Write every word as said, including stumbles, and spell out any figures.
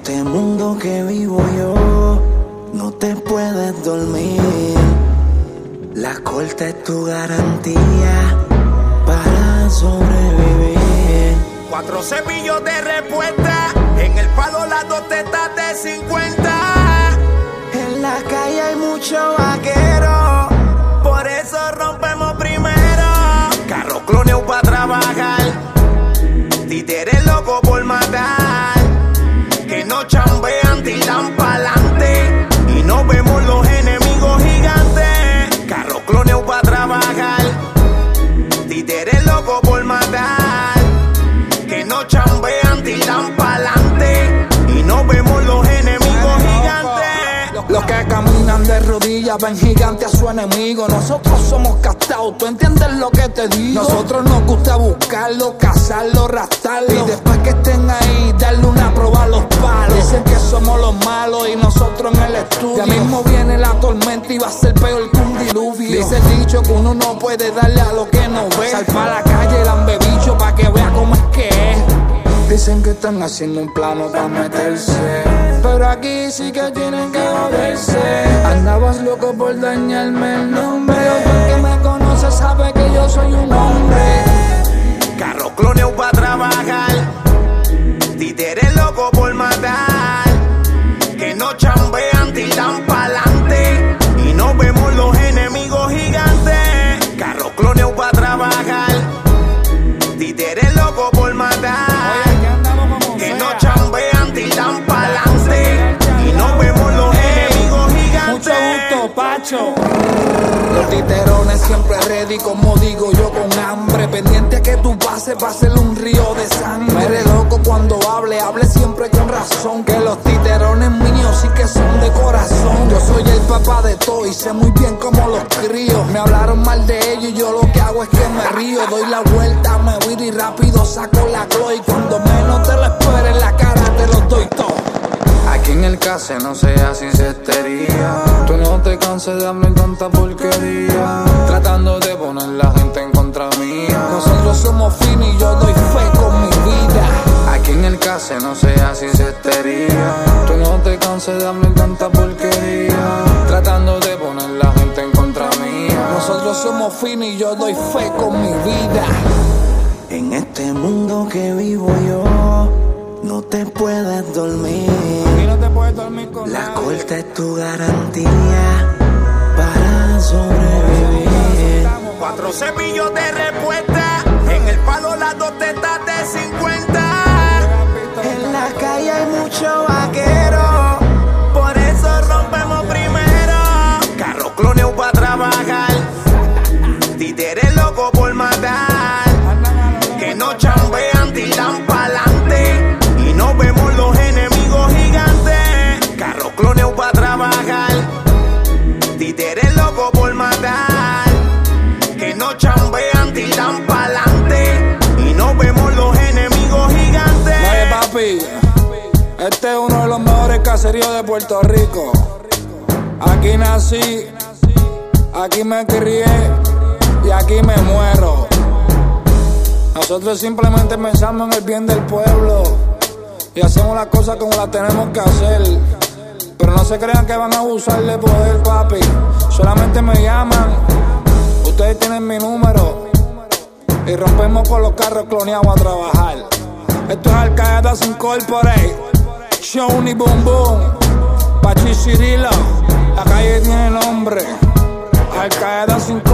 este mundo que vivo yo, no te puedes dormir. La corte es tu garantía para sobrevivir. Cuatro cepillos de respuesta, en el palo las dos tetas de cincuenta. En la calle hay mucho vaquero, por eso rompemos primero. Carro cloneo pa' trabajar, títeres loco por matar, que no chambean, tiran pa'lante y no vemos los enemigos gigantes. Carro cloneo pa' trabajar, títeres loco por matar, que no chambean, tiran pa'lante y no vemos los enemigos gigantes. Los que caminan de rodillas ven gigante a su enemigo. Nosotros somos castados, ¿tú entiendes lo que te digo? Nosotros nos gusta buscarlo, cazarlo, rastarlo, y después que estén ahí, darle una prueba a los palos. Dicen que somos los malos y nosotros en el estudio. Ya mismo viene la tormenta y va a ser peor que un diluvio. Dice el dicho que uno no puede darle a lo que no ve. Sal pa' la calle, lambe bicho pa' que vea cómo es que es. Dicen que están haciendo un plano para meterse, pero aquí sí que tienen que joderse. Andabas loco por dañarme el nombre, tú el que me conoce sabe que yo soy un hombre. Carro cloneo pa' trabajar, títeres loco por matar, que no chambean, tiran pa'lante y no vemos los enemigos gigantes. Carro cloneo pa' trabajar, títeres loco por matar, que no chambean, tiran pa'lante y no vemos los enemigos gigantes. Mucho gusto, Pacho. Los titerones siempre ready, como digo yo, con hambre, pendiente a que tu pase va a ser un río de sangre. Me re loco cuando hable, hable siempre con razón, que los titerones míos sí que son de corazón. Yo soy el papá de todo y sé muy bien cómo los crío. Me hablaron mal de ellos y yo lo que hago es que me río. Doy la vuelta, me voy y rápido saco la glow, y cuando menos te lo esperes en la cara te los doy todo. Aquí en el case no sea sin cestería, tú no te canses de hablar tanta porquería, tratando de poner la gente en contra mía. Nosotros somos finos y yo doy fe con mi vida. Aquí en el case no sea sin cestería, tú no te canses de hablar tanta porquería, tratando de poner la gente en contra mía. Nosotros somos finos y yo doy fe con mi vida. en este mundo que vivo yo, no te puedes dormir. Aquí no te puedes dormir con La nadie. corte es tu garantía para sobrevivir. Cuatro cepillos de respuesta, en el palo las dos tetas de cincuenta. En la calle hay mucho vaquero, Por eso rompemos primero. Carro cloneo pa' trabajar, títeres loco por matar, que no chambean, tiran pa'lante y no vemos los enemigos gigantes. Carro cloneo pa' trabajar, títeres loco por matar, que no chambean, tiran pa'lante y no vemos los enemigos gigantes. Oye, papi, este es uno de los mejores caseríos de Puerto Rico. Aquí nací, aquí me crié y aquí me muero. Nosotros simplemente pensamos en el bien del pueblo y hacemos las cosas como las tenemos que hacer. Pero no se crean que van a abusar de poder, papi. Solamente me llaman, ustedes tienen mi número y rompemos con los carros cloneados a trabajar. Esto es Al-Qaeda Incorporated, Shoni Boom Boom, Pachi Cirilo. La calle tiene nombre, Al-Qaeda Incorporated.